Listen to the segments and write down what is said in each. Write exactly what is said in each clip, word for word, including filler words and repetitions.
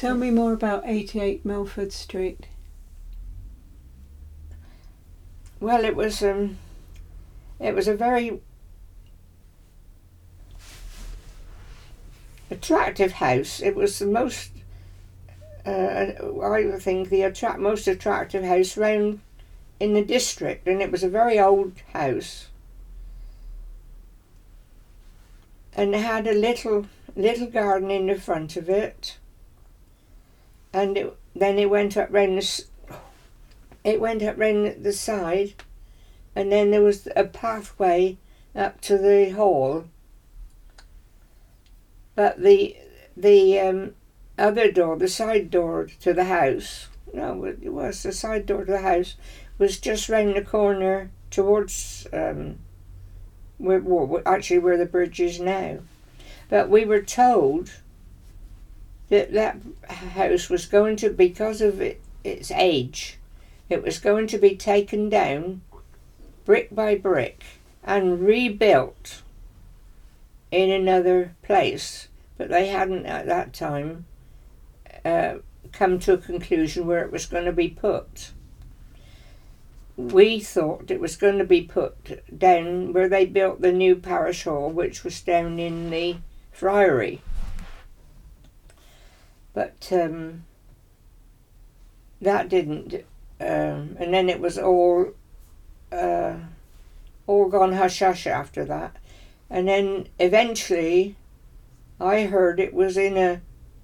Tell me more about eighty-eight Milford Street. Well, it was um, it was a very attractive house. It was the most, uh, I think, the attract most attractive house round in the district, and it was a very old house, and it had a little little garden in the front of it, and it, then it went up round the it went up round the side, and then there was a pathway up to the hall. But the the um, other door, the side door to the house, no, it was the side door to the house, was just round the corner towards um, where, well, actually where the bridge is now. But we were told that that house was going to, because of it, its age, it was going to be taken down brick by brick and rebuilt in another place, but they hadn't at that time uh, come to a conclusion where it was going to be put. We thought it was going to be put down where they built the new parish hall, which was down in the Friary. But um, that didn't, um, and then it was all uh, all gone hush hush after that. And then eventually I heard it was in a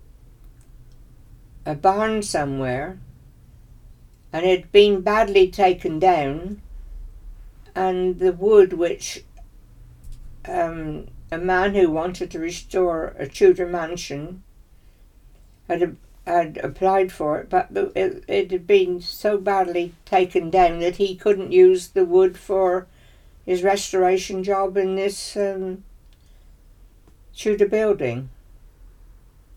a barn somewhere, and it had been badly taken down, and the wood which um, a man who wanted to restore a Tudor mansion had had applied for it, but the, it, it had been so badly taken down that he couldn't use the wood for his restoration job in this um, Tudor building.